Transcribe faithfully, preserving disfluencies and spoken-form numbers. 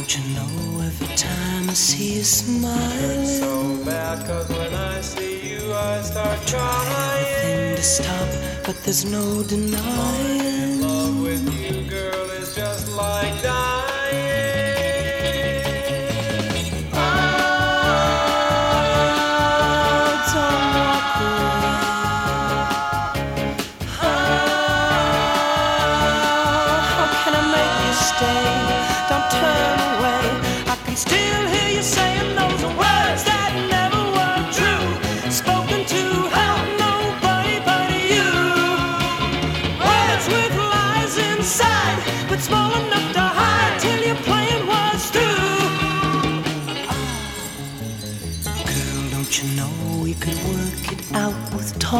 Don't you know every time I see you smiling, It's so bad, cause when I see you I start crying. everything to stop, but there's no denying